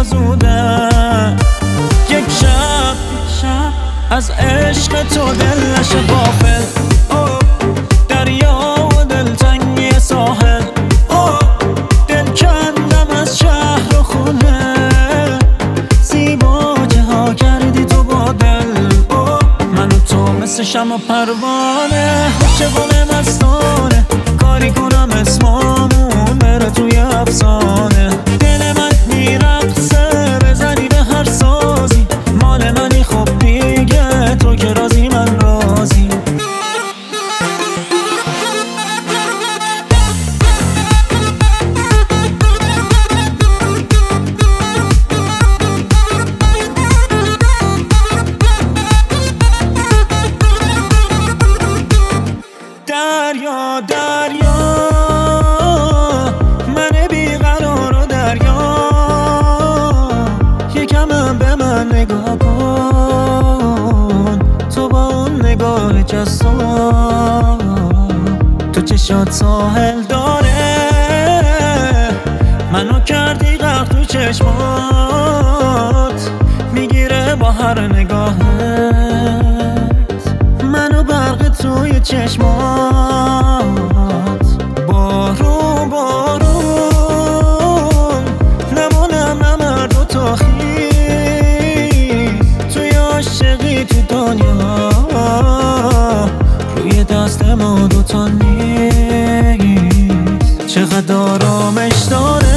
زوده. یک شب از عشق تو دل نشه غافل، دریا و دلتنگی ساحل. دل کندم از شهر و خونه، زیبا ها کردی تو با دل. من و تو مثل شمع و پروانه، چگونه مستانه کاری کنم اسمامون بره توی افسانه. دل من میرقصه بزنی به هر سازی، مال منی خب دیگه تو که رازی من رازی. دریا دریا من بیقرار و دریا، یکم به من نگاه کن تو با اون نگاه جسور. تو چشات ساحل داره، منو کردی غرق تو چشمات، میگیره با هر نگاهت منو برق توی چشمات. بارون بارون نمونم نمرد و تا خیز، توی عاشقی تو دنیا روی دست ما دوتا نیست. چقدر آرامش داره